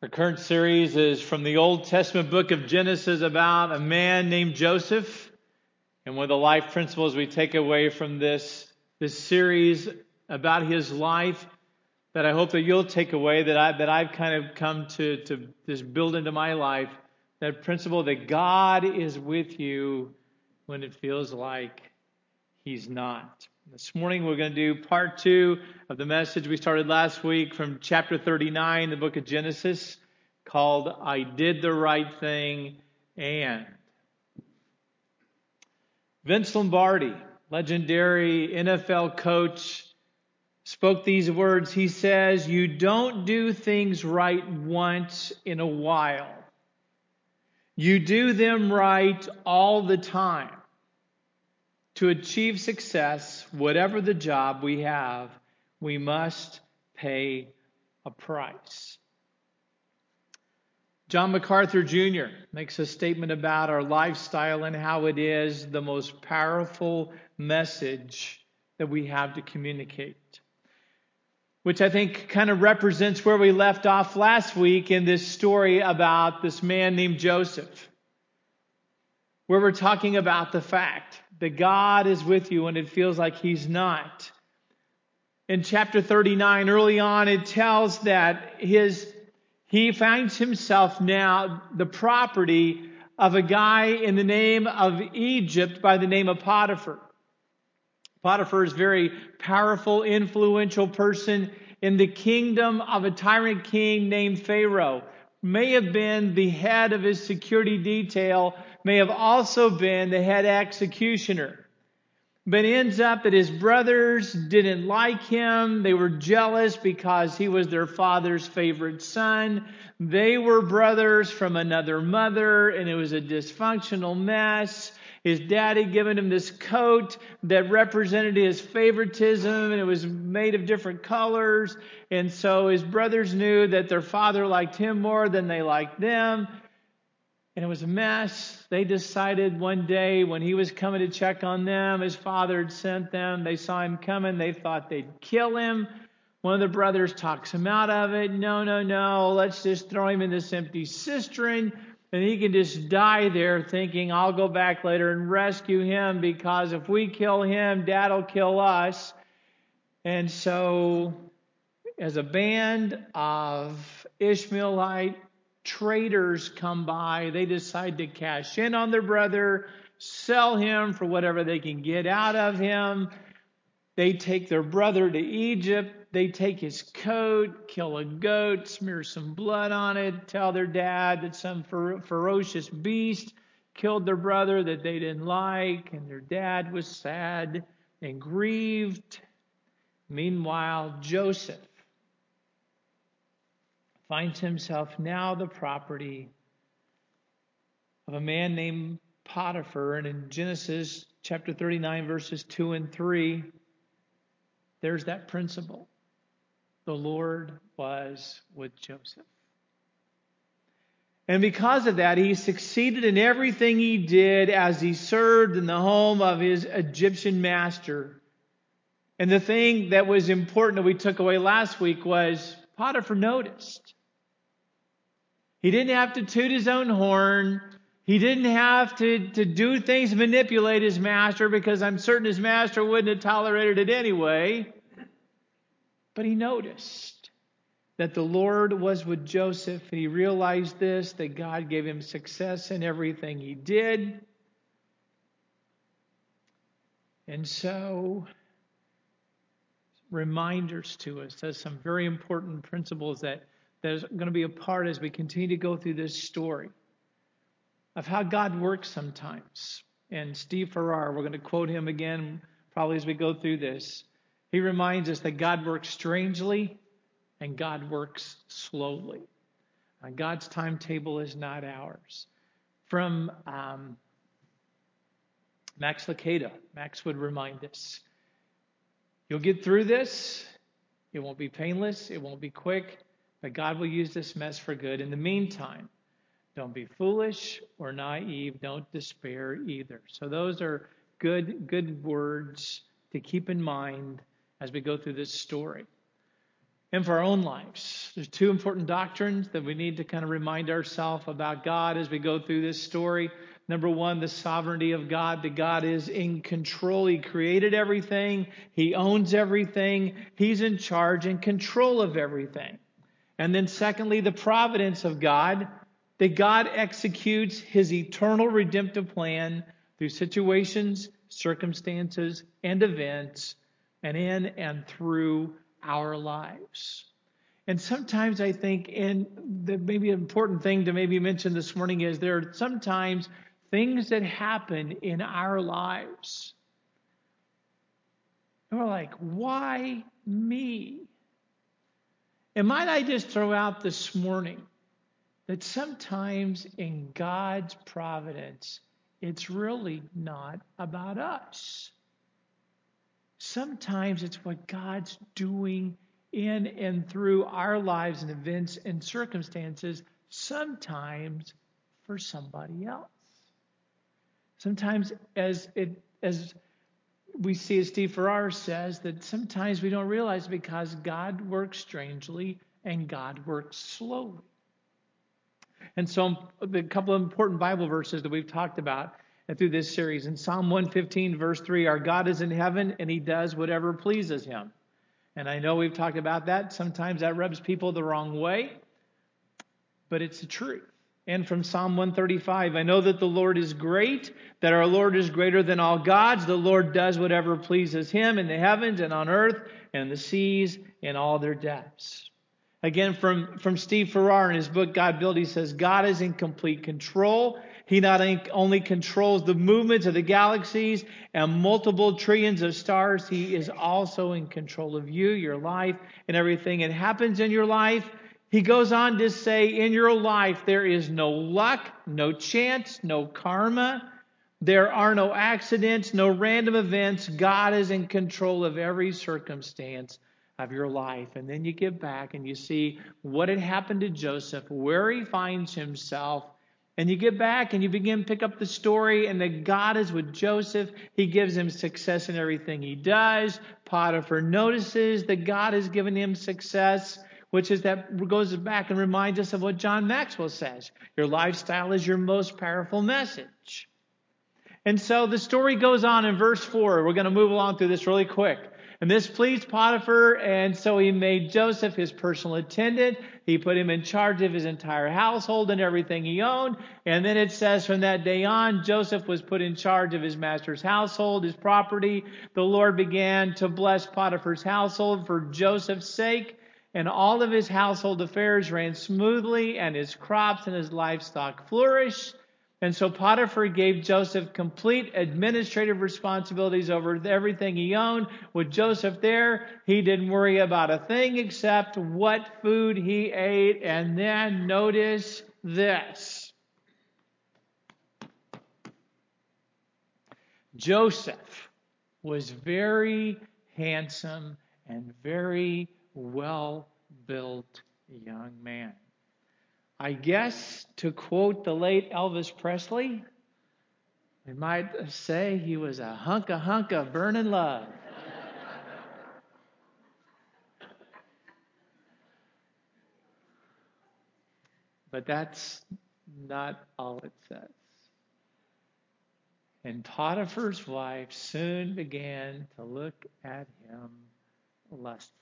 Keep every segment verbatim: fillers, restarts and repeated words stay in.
Our current series is from the Old Testament book of Genesis about a man named Joseph. And one of the life principles we take away from this, this series about his life that I hope that you'll take away, that, I, that I've kind of come to, to just build into my life, that principle that God is with you when it feels like He's not. This morning we're going to do part two of the message we started last week from chapter thirty-nine, the book of Genesis, called I Did the Right Thing and. Vince Lombardi, legendary N F L coach, spoke these words. He says, "You don't do things right once in a while. You do them right all the time. To achieve success, whatever the job we have, we must pay a price." John MacArthur Junior makes a statement about our lifestyle and how it is the most powerful message that we have to communicate, which I think kind of represents where we left off last week in this story about this man named Joseph, where we're talking about the fact that God is with you when it feels like He's not. In chapter thirty-nine, early on, it tells that his he finds himself now the property of a guy in the name of Egypt by the name of Potiphar. Potiphar is a very powerful, influential person in the kingdom of a tyrant king named Pharaoh. May have been the head of his security detail, may have also been the head executioner. But it ends up that his brothers didn't like him. They were jealous because he was their father's favorite son. They were brothers from another mother, and it was a dysfunctional mess. His dad had given him this coat that represented his favoritism, and it was made of different colors. And so his brothers knew that their father liked him more than they liked them. And it was a mess. They decided one day when he was coming to check on them, his father had sent them. They saw him coming. They thought they'd kill him. One of the brothers talks him out of it. No, no, no. Let's just throw him in this empty cistern, and he can just die there thinking, I'll go back later and rescue him, because if we kill him, Dad'll kill us. And so as a band of Ishmaelite traders come by, they decide to cash in on their brother, sell him for whatever they can get out of him. They take their brother to Egypt. They take his coat, kill a goat, smear some blood on it, tell their dad that some fer- ferocious beast killed their brother that they didn't like, and their dad was sad and grieved. Meanwhile, Joseph finds himself now the property of a man named Potiphar. And in Genesis chapter thirty-nine, verses two and three, there's that principle. The Lord was with Joseph. And because of that, he succeeded in everything he did as he served in the home of his Egyptian master. And the thing that was important that we took away last week was Potiphar noticed. He didn't have to toot his own horn. He didn't have to, to do things to manipulate his master, because I'm certain his master wouldn't have tolerated it anyway. But he noticed that the Lord was with Joseph, and he realized this, that God gave him success in everything he did. And so, reminders to us, there's some very important principles that There's going to be a part as we continue to go through this story of how God works sometimes. And Steve Farrar, we're going to quote him again probably as we go through this. He reminds us that God works strangely and God works slowly. And God's timetable is not ours. From um, Max Lucado, Max would remind us, you'll get through this. It won't be painless. It won't be quick. But God will use this mess for good. In the meantime, don't be foolish or naive. Don't despair either. So those are good, good words to keep in mind as we go through this story. and for our own lives. There's two important doctrines that we need to kind of remind ourselves about God as we go through this story. Number one, the sovereignty of God, that God is in control. He created everything. He owns everything. He's in charge and control of everything. And then secondly, the providence of God, that God executes his eternal redemptive plan through situations, circumstances, and events, and in and through our lives. And sometimes I think, and the maybe an important thing to maybe mention this morning is there are sometimes things that happen in our lives. And we're like, why me? And might I just throw out this morning that sometimes in God's providence, it's really not about us. Sometimes it's what God's doing in and through our lives and events and circumstances, sometimes for somebody else. Sometimes as it as we see, as Steve Farrar says, that sometimes we don't realize because God works strangely and God works slowly. And so a couple of important Bible verses that we've talked about through this series. In Psalm one fifteen, verse three, our God is in heaven and he does whatever pleases him. And I know we've talked about that. Sometimes that rubs people the wrong way, but it's the truth. And from Psalm one thirty-five, I know that the Lord is great, that our Lord is greater than all gods. The Lord does whatever pleases him in the heavens and on earth and the seas and all their depths. Again, from, from Steve Farrar in his book, God Built, he says, God is in complete control. He not only controls the movements of the galaxies and multiple trillions of stars, he is also in control of you, your life, and everything that happens in your life. He goes on to say, in your life, there is no luck, no chance, no karma. There are no accidents, no random events. God is in control of every circumstance of your life. And then you get back and you see what had happened to Joseph, where he finds himself. And you get back and you begin to pick up the story, and that God is with Joseph. He gives him success in everything he does. Potiphar notices that God has given him success, which is that goes back and reminds us of what John Maxwell says. Your lifestyle is your most powerful message. And so the story goes on in verse four. We're going to move along through this really quick. And this pleased Potiphar, and so he made Joseph his personal attendant. He put him in charge of his entire household and everything he owned. And then it says from that day on, Joseph was put in charge of his master's household, his property. The Lord began to bless Potiphar's household for Joseph's sake. And all of his household affairs ran smoothly, and his crops and his livestock flourished. And so Potiphar gave Joseph complete administrative responsibilities over everything he owned. With Joseph there, he didn't worry about a thing except what food he ate. And then notice this. Joseph was very handsome and very well-built young man. I guess, to quote the late Elvis Presley, we might say he was a hunk of hunk of burning love. But that's not all it says. And Potiphar's wife soon began to look at him lustfully.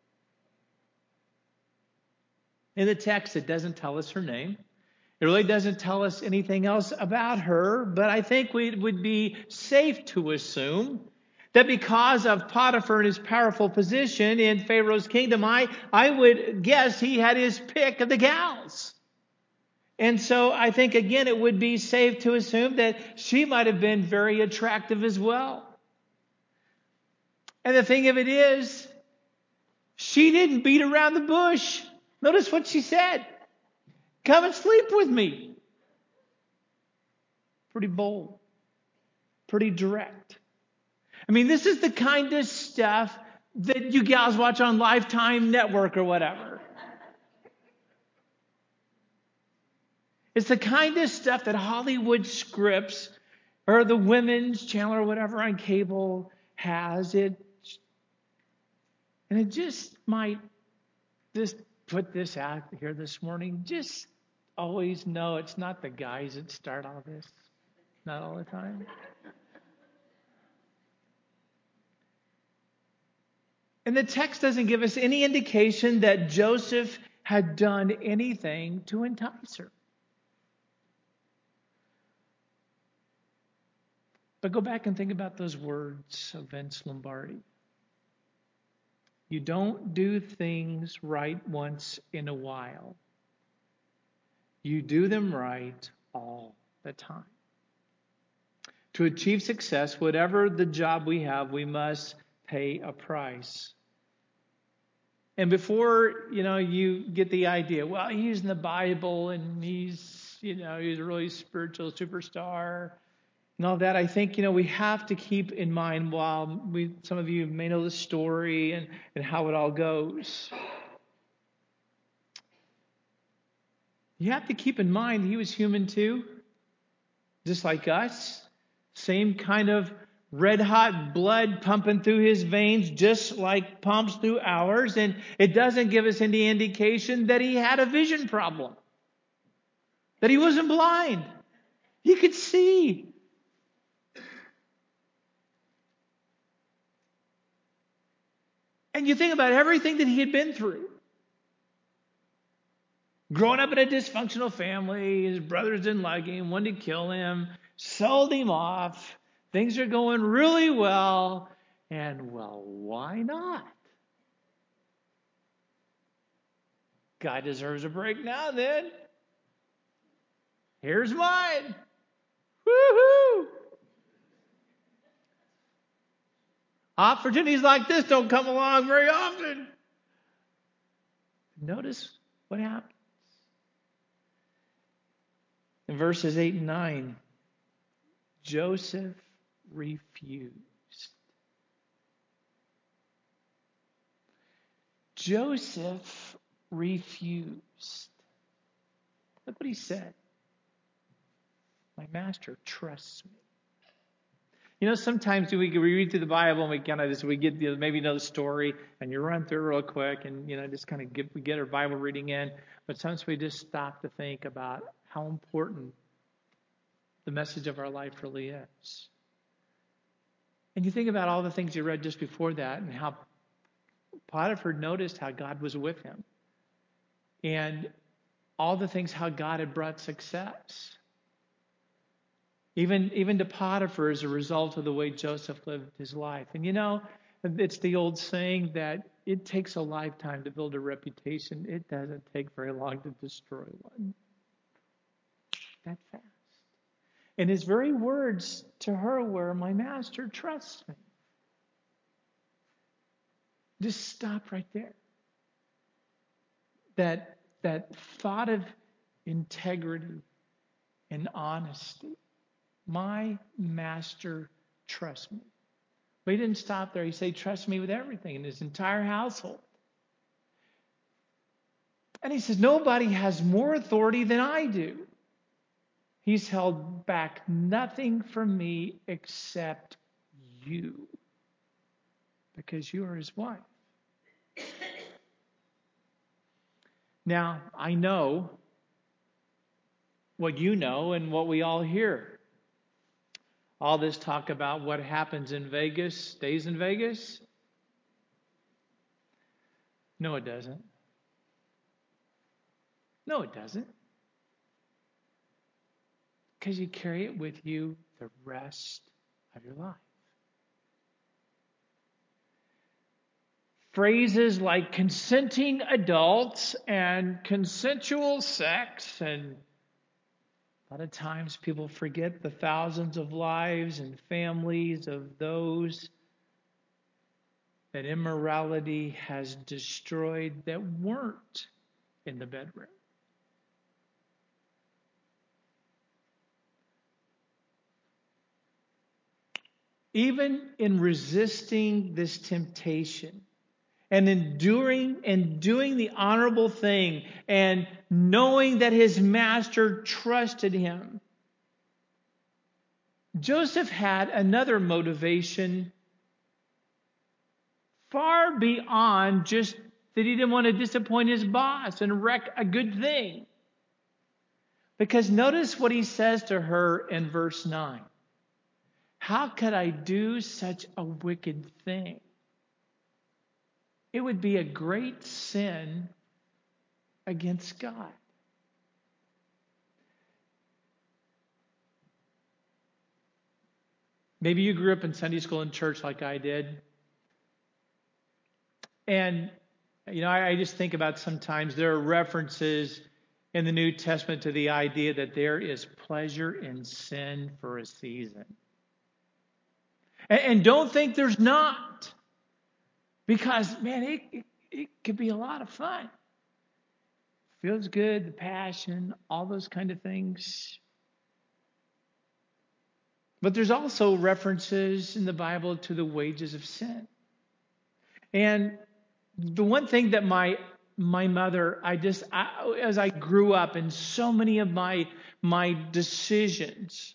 In the text, it doesn't tell us her name. It really doesn't tell us anything else about her, but I think it would be safe to assume that because of Potiphar and his powerful position in Pharaoh's kingdom, I, I would guess he had his pick of the gals. And so I think, again, it would be safe to assume that she might have been very attractive as well. And the thing of it is, she didn't beat around the bush. Notice what she said. Come and sleep with me. Pretty bold. Pretty direct. I mean, this is the kind of stuff that you gals watch on Lifetime Network or whatever. It's the kind of stuff that Hollywood scripts or the women's channel or whatever on cable has. It, and it just might just put this out here this morning. Just always know it's not the guys that start all this. Not all the time. And the text doesn't give us any indication that Joseph had done anything to entice her. But go back and think about those words of Vince Lombardi. You don't do things right once in a while. You do them right all the time. To achieve success, whatever the job we have, we must pay a price. And before, you know, you get the idea, well, he's in the Bible and he's, you know, he's a really spiritual superstar and all that, I think, you know, we have to keep in mind, while we, some of you may know the story and, and how it all goes. You have to keep in mind he was human too, just like us. Same kind of red-hot blood pumping through his veins, just like pumps through ours. And it doesn't give us any indication that he had a vision problem, that he wasn't blind. He could see. And you think about everything that he had been through. Growing up in a dysfunctional family, his brothers didn't like him, wanted to kill him, sold him off. Things are going really well. And, well, why not? Guy deserves a break now then. Here's mine. Woohoo! Opportunities like this don't come along very often. Notice what happens. In verses eight and nine, Joseph refused. Joseph refused. Look what he said. My master trusts me. You know, sometimes we read through the Bible and we kind of just, we get, you know, maybe know the story and you run through it real quick and, you know, just kind of get, we get our Bible reading in. But sometimes we just stop to think about how important the message of our life really is. And you think about all the things you read just before that and how Potiphar noticed how God was with him. And all the things how God had brought success. Even, even to Potiphar as a result of the way Joseph lived his life. And you know, it's the old saying that it takes a lifetime to build a reputation. It doesn't take very long to destroy one. That fast. And his very words to her were, my master trusts me. Just stop right there. That, that thought of integrity and honesty. My master trusts me. But he didn't stop there. He said, trust me with everything in his entire household. And he says, nobody has more authority than I do. He's held back nothing from me except you. Because you are his wife. Now, I know what you know and what we all hear. All this talk about what happens in Vegas stays in Vegas? No, it doesn't. No, it doesn't. Because you carry it with you the rest of your life. Phrases like consenting adults and consensual sex, and a lot of times people forget the thousands of lives and families of those that immorality has destroyed that weren't in the bedroom. Even in resisting this temptation and enduring and doing the honorable thing and knowing that his master trusted him, Joseph had another motivation far beyond just that he didn't want to disappoint his boss and wreck a good thing. Because notice what he says to her in verse nine. How could I do such a wicked thing? It would be a great sin against God. Maybe you grew up in Sunday school and church like I did. And, you know, I, I just think about sometimes there are references in the New Testament to the idea that there is pleasure in sin for a season. And, and don't think there's not. Because, man, it, it, it could be a lot of fun. Feels good, the passion, all those kind of things. But there's also references in the Bible to the wages of sin. And the one thing that my my mother, I just, I, as I grew up, and so many of my my decisions,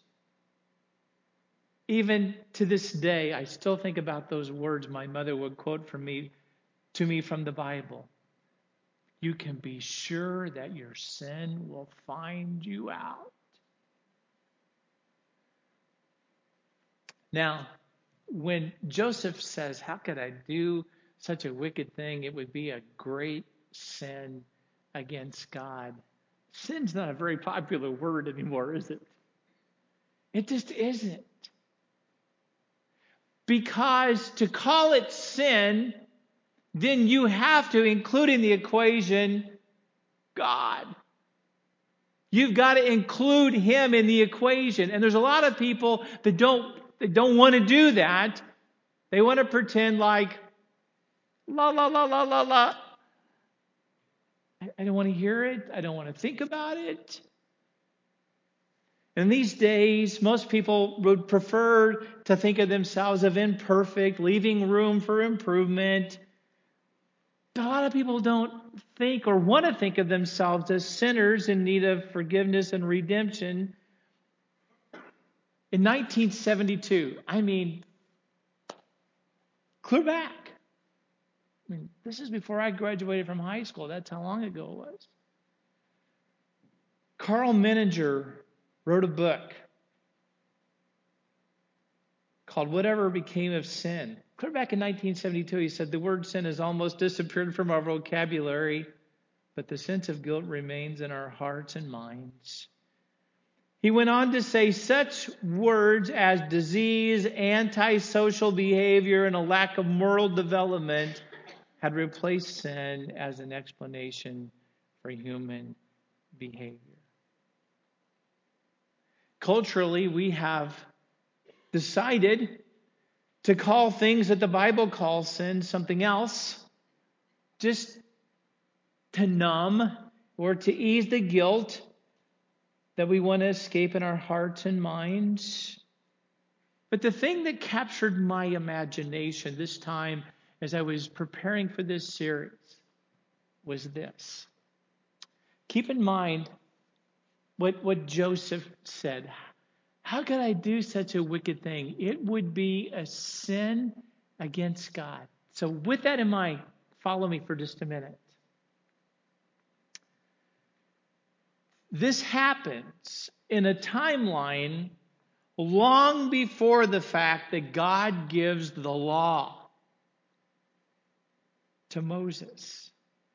even to this day, I still think about those words my mother would quote from me to me from the Bible. You can be sure that your sin will find you out. Now, when Joseph says, how could I do such a wicked thing? It would be a great sin against God. Sin's not a very popular word anymore, is it? It just isn't. Because to call it sin, then you have to include in the equation God. You've got to include Him in the equation. And there's a lot of people that don't, that don't want to do that. They want to pretend like, la, la, la, la, la, la. I don't want to hear it. I don't want to think about it. And these days, most people would prefer to think of themselves as imperfect, leaving room for improvement. But a lot of people don't think or want to think of themselves as sinners in need of forgiveness and redemption. In nineteen seventy-two, I mean, clear back. I mean, this is before I graduated from high school. That's how long ago it was. Carl Menninger wrote a book called Whatever Became of Sin. Clear back in nineteen seventy-two, he said, the word sin has almost disappeared from our vocabulary, but the sense of guilt remains in our hearts and minds. He went on to say such words as disease, antisocial behavior, and a lack of moral development had replaced sin as an explanation for human behavior. Culturally, we have decided to call things that the Bible calls sin something else, just to numb or to ease the guilt that we want to escape in our hearts and minds. But the thing that captured my imagination this time as I was preparing for this series was this. Keep in mind what, what Joseph said. How could I do such a wicked thing? It would be a sin against God. So with that in mind, follow me for just a minute. This happens in a timeline long before the fact that God gives the law to Moses.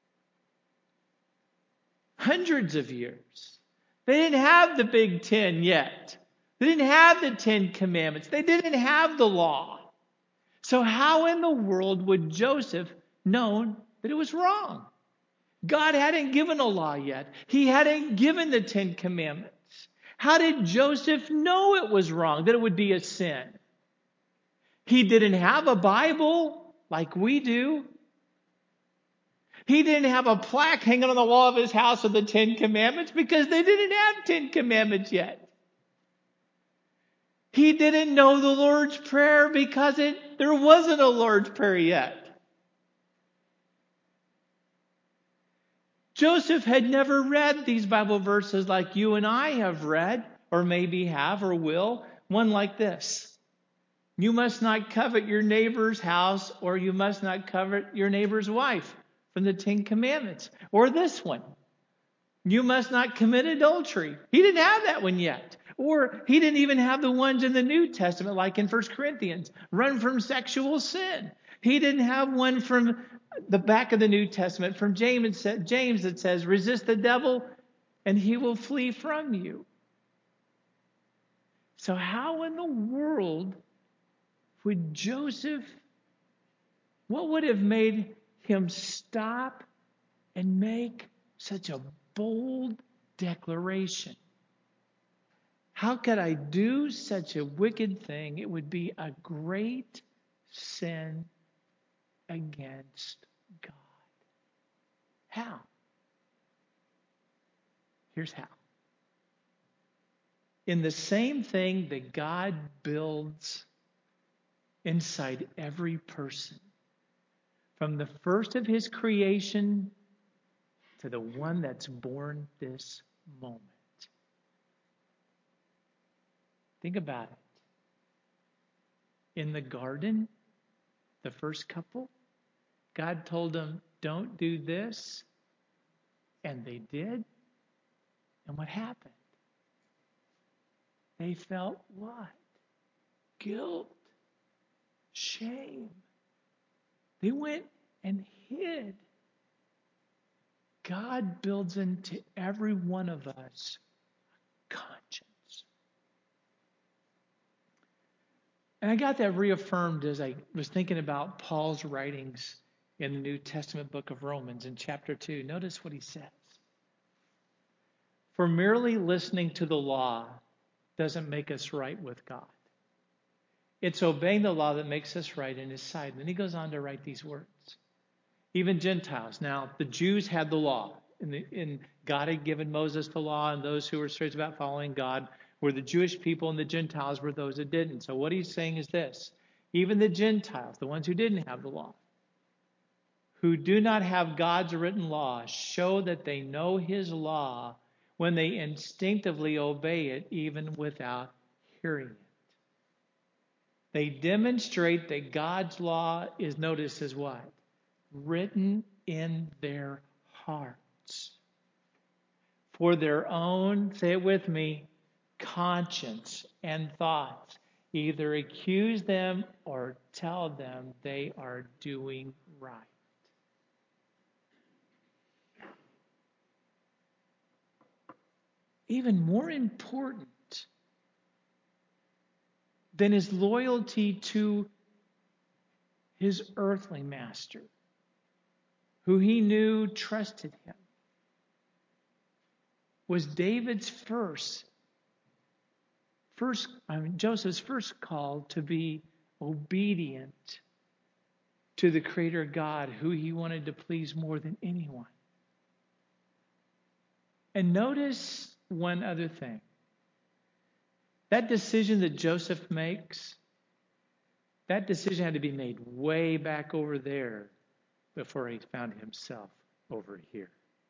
Hundreds of years. They didn't have the Big Ten yet. They didn't have the Ten Commandments. They didn't have the law. So how in the world would Joseph know that it was wrong? God hadn't given a law yet. He hadn't given the Ten Commandments. How did Joseph know it was wrong, that it would be a sin? He didn't have a Bible like we do. He didn't have a plaque hanging on the wall of his house of the Ten Commandments because they didn't have Ten Commandments yet. He didn't know the Lord's Prayer because it there wasn't a Lord's Prayer yet. Joseph had never read these Bible verses like you and I have read, or maybe have or will. One like this. You must not covet your neighbor's house, or you must not covet your neighbor's wife. from the Ten Commandments. Or this one, you must not commit adultery. He didn't have that one yet. Or he didn't even have the ones in the New Testament, like in First Corinthians, run from sexual sin. He didn't have one from the back of the New Testament, from James, James that says, resist the devil and he will flee from you. So how in the world would Joseph, what would have made him stop and make such a bold declaration? How could I do such a wicked thing? It would be a great sin against God. How? Here's how. In the same thing that God builds inside every person, from the first of his creation to the one that's born this moment. Think about it. In the garden, the first couple, God told them, don't do this. And they did. And what happened? They felt what? Guilt. Shame. They went and hid. God builds into every one of us conscience. And I got that reaffirmed as I was thinking about Paul's writings in the New Testament book of Romans in chapter two. Notice what he says. For merely listening to the law doesn't make us right with God. It's obeying the law that makes us right in his sight. And then he goes on to write these words. Even Gentiles. Now, the Jews had the law. And, the, and God had given Moses the law, and those who were serious about following God were the Jewish people, and the Gentiles were those that didn't. So what he's saying is this. Even the Gentiles, the ones who didn't have the law, who do not have God's written law, show that they know his law when they instinctively obey it even without hearing it. They demonstrate that God's law is, noticed as what? Written in their hearts. For their own, say it with me, conscience and thoughts either accuse them or tell them they are doing right. Even more important than his loyalty to his earthly master, who he knew trusted him, was David's first, first I mean, Joseph's first call to be obedient to the Creator God, who he wanted to please more than anyone. And notice one other thing. That decision that Joseph makes, that decision had to be made way back over there before he found himself over here.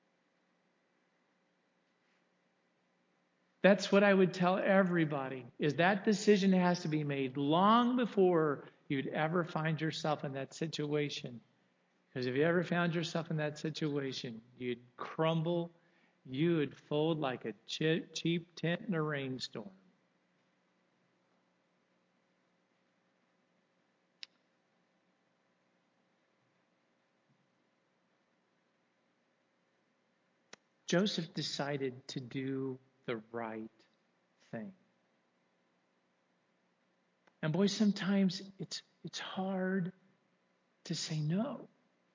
That's what I would tell everybody, is that decision has to be made long before you'd ever find yourself in that situation. Because if you ever found yourself in that situation, you'd crumble, you would fold like a cheap tent in a rainstorm. Joseph decided to do the right thing. And boy, sometimes it's it's hard to say no.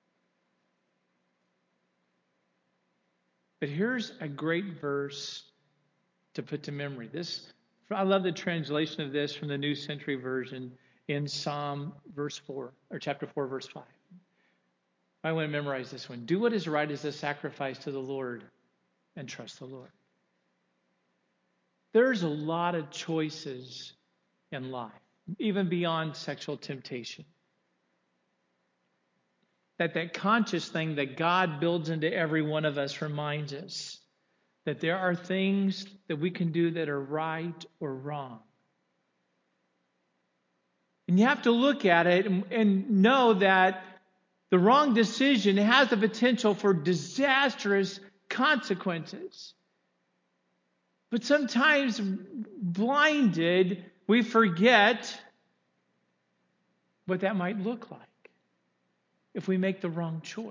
But here's a great verse to put to memory. This, I love the translation of this from the New Century Version in Psalm verse four, or chapter four, verse five. I want to memorize this one. Do what is right as a sacrifice to the Lord, and trust the Lord. There's a lot of choices in life, even beyond sexual temptation. That that conscious thing that God builds into every one of us reminds us that there are things that we can do that are right or wrong. And you have to look at it and, and know that The wrong decision has the potential for disastrous consequences. But sometimes, blinded, we forget what that might look like if we make the wrong choice.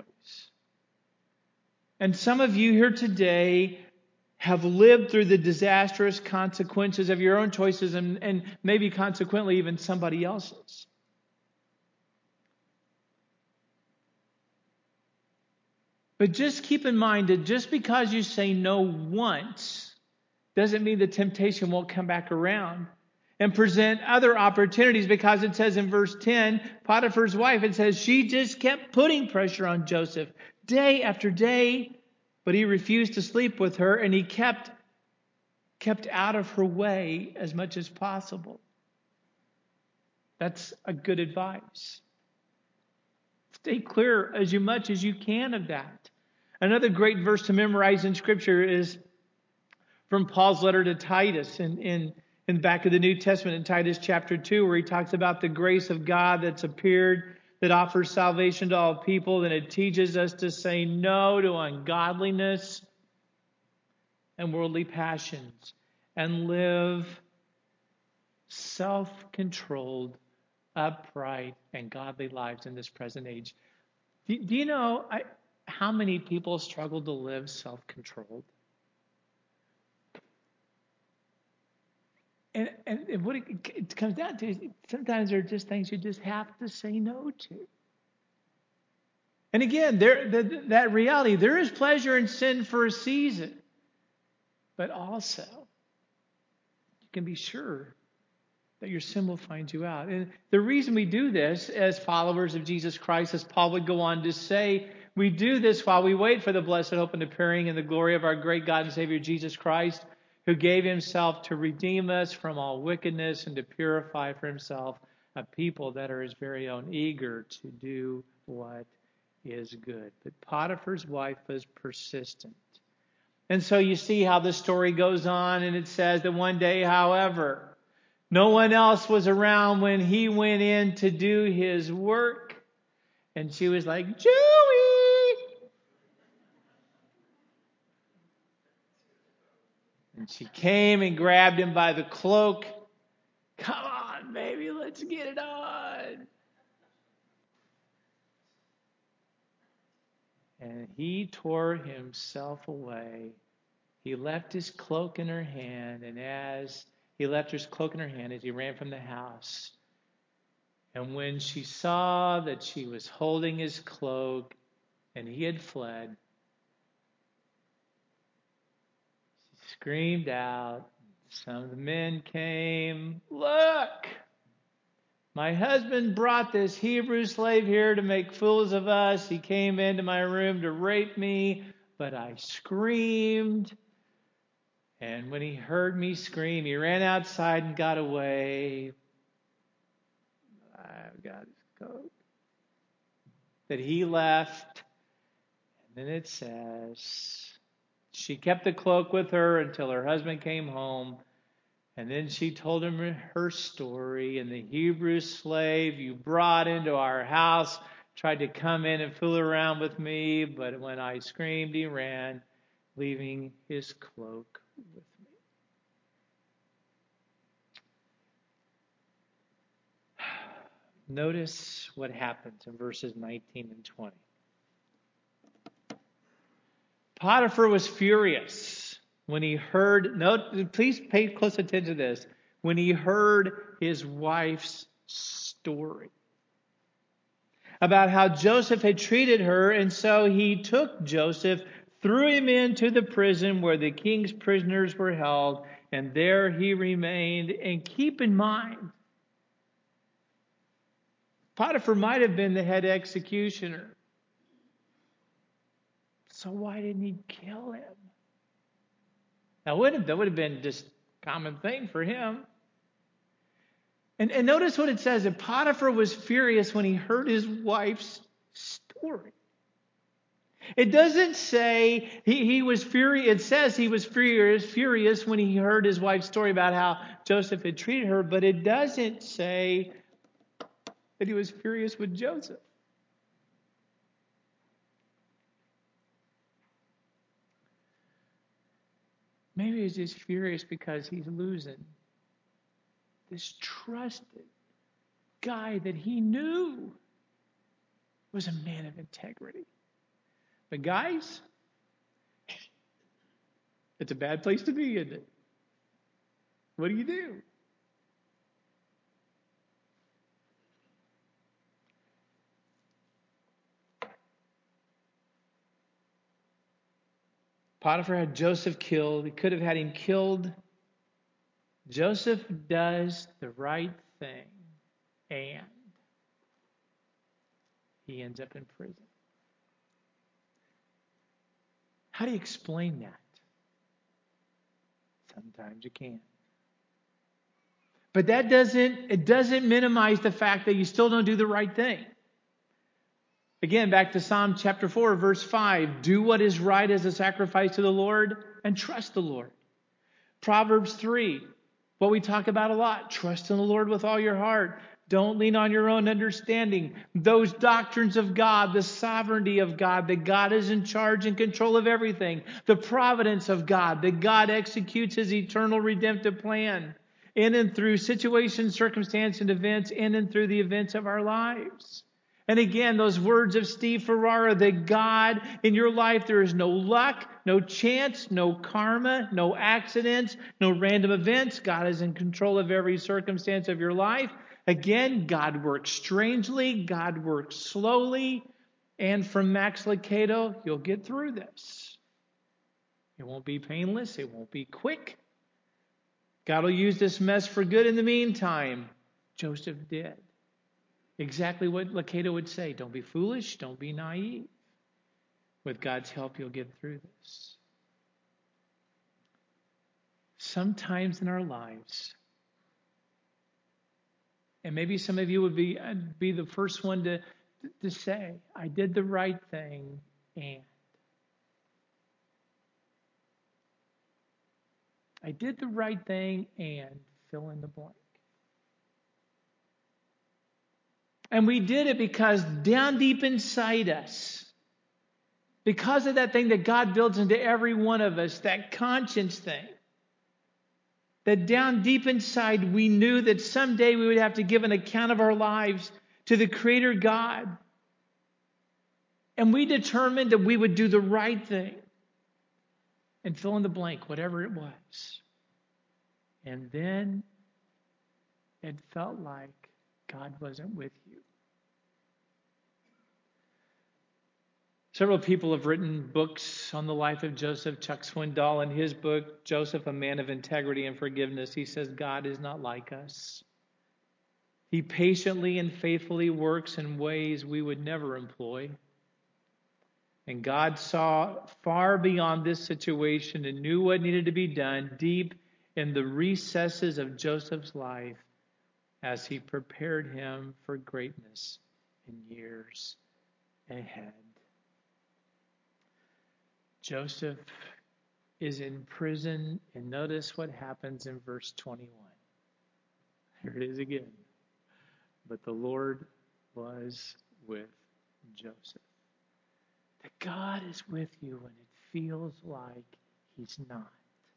And some of you here today have lived through the disastrous consequences of your own choices and, and maybe consequently even somebody else's. But just keep in mind that just because you say no once doesn't mean the temptation won't come back around and present other opportunities, because it says in verse ten, Potiphar's wife, it says she just kept putting pressure on Joseph day after day, but he refused to sleep with her, and he kept, kept out of her way as much as possible. That's a good advice. Stay clear as much as you can of that. Another great verse to memorize in Scripture is from Paul's letter to Titus in, in, in the back of the New Testament in Titus chapter two, where he talks about the grace of God that's appeared, that offers salvation to all people, and it teaches us to say no to ungodliness and worldly passions and live self-controlled, upright, and godly lives in this present age. Do, do you know I, how many people struggle to live self-controlled? And, and what it, it comes down to is sometimes there are just things you just have to say no to. And again, there the, that reality, there is pleasure in sin for a season. But also, you can be sure that your sin will find you out. And the reason we do this as followers of Jesus Christ, as Paul would go on to say, we do this while we wait for the blessed hope and appearing in the glory of our great God and Savior Jesus Christ, who gave himself to redeem us from all wickedness and to purify for himself a people that are his very own, eager to do what is good. But Potiphar's wife was persistent. And so you see how the story goes on, and it says that one day, however, no one else was around when he went in to do his work. And she was like, Joey! And she came and grabbed him by the cloak. Come on, baby, let's get it on. And he tore himself away. He left his cloak in her hand, and as he left his cloak in her hand, as he ran from the house, and when she saw that she was holding his cloak and he had fled, she screamed out. Some of the men came. Look! My husband brought this Hebrew slave here to make fools of us. He came into my room to rape me, but I screamed. And when he heard me scream, he ran outside and got away. I've got his coat. That he left. And then it says, she kept the cloak with her until her husband came home. And then she told him her story. And the Hebrew slave you brought into our house tried to come in and fool around with me. But when I screamed, he ran, leaving his cloak with me. Notice what happens in verses nineteen and twenty. Potiphar was furious when he heard, note, please pay close attention to this, when he heard his wife's story about how Joseph had treated her, and so he took Joseph, threw him into the prison where the king's prisoners were held, and there he remained. And keep in mind, Potiphar might have been the head executioner. So why didn't he kill him? That would have, that would have been just a common thing for him. And, and notice what it says, that Potiphar was furious when he heard his wife's story. It doesn't say he, he was furious. It says he was furious, furious when he heard his wife's story about how Joseph had treated her, but it doesn't say that he was furious with Joseph. Maybe he's just furious because he's losing this trusted guy that he knew was a man of integrity. But guys, it's a bad place to be, isn't it? What do you do? Potiphar had Joseph killed. He could have had him killed. Joseph does the right thing, and he ends up in prison. How do you explain that? Sometimes you can't. But that doesn't, it doesn't minimize the fact that you still don't do the right thing. Again, back to Psalm chapter four, verse five. Do what is right as a sacrifice to the Lord and trust the Lord. Proverbs three, what we talk about a lot. Trust in the Lord with all your heart. Don't lean on your own understanding. Those doctrines of God, the sovereignty of God, that God is in charge and control of everything. The providence of God, that God executes His eternal redemptive plan in and through situations, circumstances, and events, in and through the events of our lives. And again, those words of Steve Ferrara, that God, in your life, there is no luck, no chance, no karma, no accidents, no random events. God is in control of every circumstance of your life. Again, God works strangely, God works slowly, and from Max Lucado, you'll get through this. It won't be painless, it won't be quick. God will use this mess for good in the meantime. Joseph did. Exactly what Lucado would say. Don't be foolish. Don't be naive. With God's help, you'll get through this. Sometimes in our lives, and maybe some of you would be, be the first one to, to say, I did the right thing, and I did the right thing, and fill in the blank. And we did it because down deep inside us, because of that thing that God builds into every one of us, that conscience thing, that down deep inside we knew that someday we would have to give an account of our lives to the Creator God. And we determined that we would do the right thing and fill in the blank, whatever it was. And then it felt like God wasn't with you. Several people have written books on the life of Joseph. Chuck Swindoll, in his book, Joseph, a Man of Integrity and Forgiveness, he says, God is not like us. He patiently and faithfully works in ways we would never employ. And God saw far beyond this situation and knew what needed to be done deep in the recesses of Joseph's life as He prepared him for greatness in years ahead. Joseph is in prison, and notice what happens in verse twenty-one. Here it is again. But the Lord was with Joseph. That God is with you when it feels like He's not.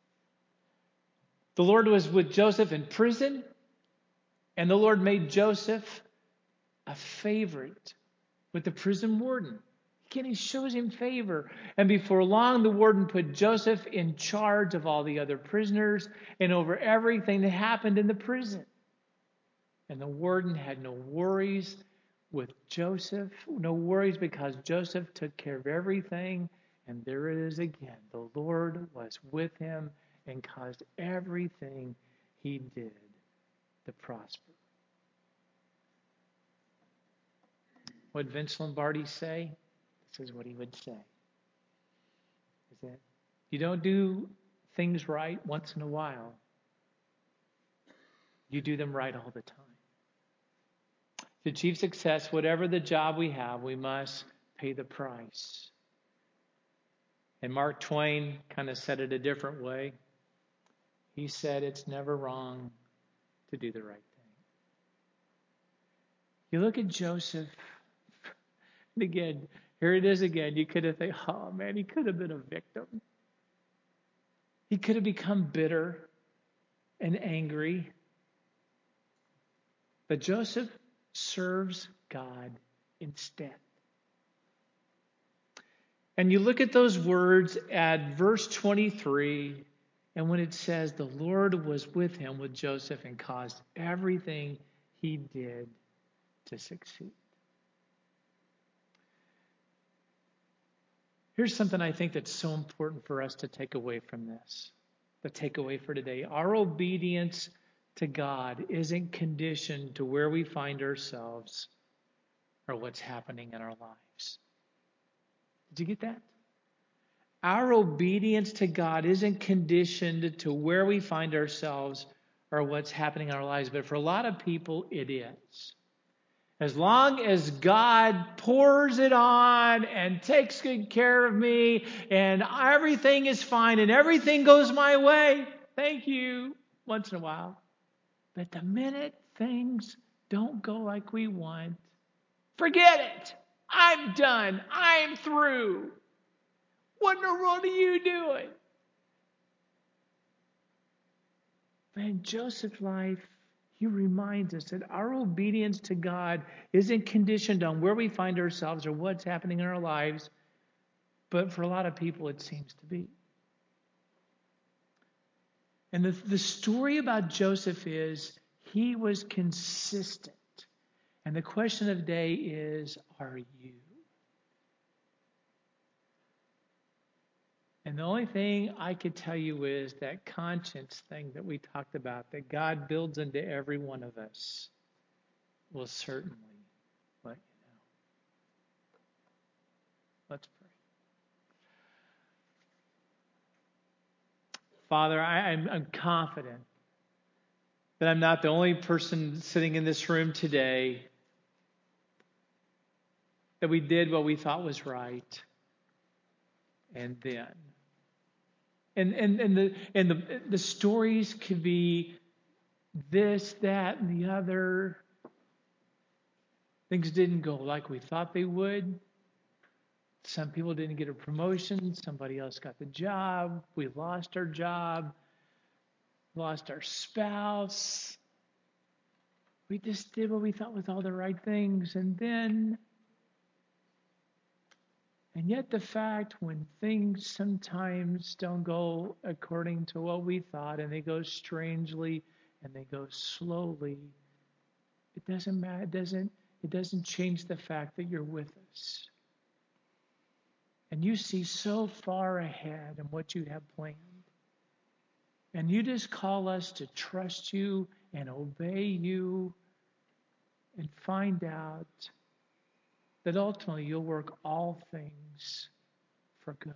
The Lord was with Joseph in prison, and the Lord made Joseph a favorite with the prison warden. Again, He shows him favor. And before long, the warden put Joseph in charge of all the other prisoners and over everything that happened in the prison. And the warden had no worries with Joseph, no worries because Joseph took care of everything. And there it is again. The Lord was with him and caused everything he did to prosper. What did Vince Lombardi say? This is what he would say. Is that you don't do things right once in a while. You do them right all the time. To achieve success, whatever the job we have, we must pay the price. And Mark Twain kind of said it a different way. He said it's never wrong to do the right thing. You look at Joseph, and again, here it is again. You could have thought, oh man, he could have been a victim. He could have become bitter and angry. But Joseph serves God instead. And you look at those words at verse twenty-three, and when it says the Lord was with him, with Joseph, and caused everything he did to succeed. Here's something I think that's so important for us to take away from this. The takeaway for today. Our obedience to God isn't conditioned to where we find ourselves or what's happening in our lives. Did you get that? Our obedience to God isn't conditioned to where we find ourselves or what's happening in our lives, but for a lot of people, it is. As long as God pours it on and takes good care of me and everything is fine and everything goes my way, thank you, once in a while. But the minute things don't go like we want, forget it. I'm done. I'm through. What in the world are you doing? But in Joseph's life, he reminds us that our obedience to God isn't conditioned on where we find ourselves or what's happening in our lives, but for a lot of people it seems to be. And the, the story about Joseph is he was consistent. And the question of the day is, are you? And the only thing I could tell you is that conscience thing that we talked about, that God builds into every one of us, will certainly let you know. Let's pray. Father, I, I'm, I'm confident that I'm not the only person sitting in this room today that we did what we thought was right, and then. And and and the and the the stories could be this, that, and the other. Things didn't go like we thought they would. Some people didn't get a promotion. Somebody else got the job. We lost our job. Lost our spouse. We just did what we thought was all the right things. And then, and yet the fact when things sometimes don't go according to what we thought, and they go strangely, and they go slowly, it doesn't matter. It doesn't, it doesn't change the fact that you're with us. And you see so far ahead in what you have planned. And you just call us to trust you and obey you and find out that ultimately you'll work all things for good.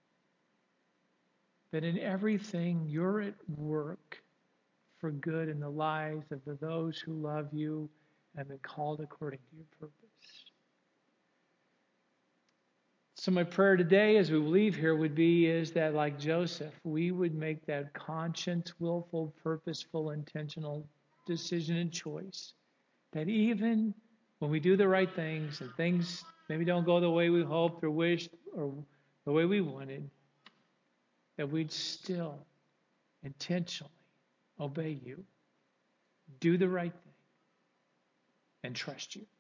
That in everything you're at work for good in the lives of those who love you and been called according to your purpose. So my prayer today as we leave here would be is that, like Joseph, we would make that conscious, willful, purposeful, intentional decision and choice. That even when we do the right things and things maybe don't go the way we hoped or wished or the way we wanted, that we'd still intentionally obey you, do the right thing, and trust you.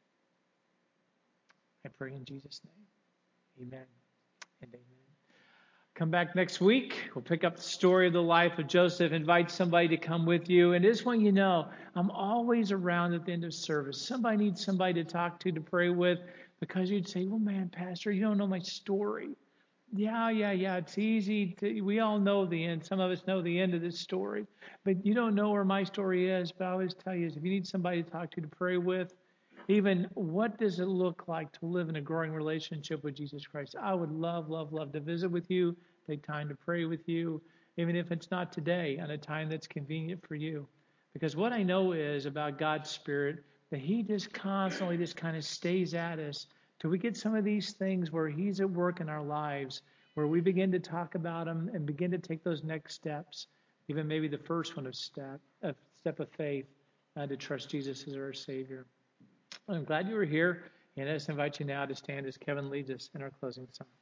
I pray in Jesus' name. Amen and amen. Come back next week. We'll pick up the story of the life of Joseph. Invite somebody to come with you. And just want you to know, I'm always around at the end of service. Somebody needs somebody to talk to, to pray with, because you'd say, well, man, Pastor, you don't know my story. Yeah, yeah, yeah. It's easy. To, we all know the end. Some of us know the end of this story. But you don't know where my story is. But I always tell you is if you need somebody to talk to, to pray with, even what does it look like to live in a growing relationship with Jesus Christ? I would love, love, love to visit with you, take time to pray with you, even if it's not today, on a time that's convenient for you. Because what I know is about God's Spirit, that He just constantly just kind of stays at us till we get some of these things where He's at work in our lives, where we begin to talk about Him and begin to take those next steps, even maybe the first one of step, a step of faith, uh, to trust Jesus as our Savior. I'm glad you were here, and I just invite you now to stand as Kevin leads us in our closing song.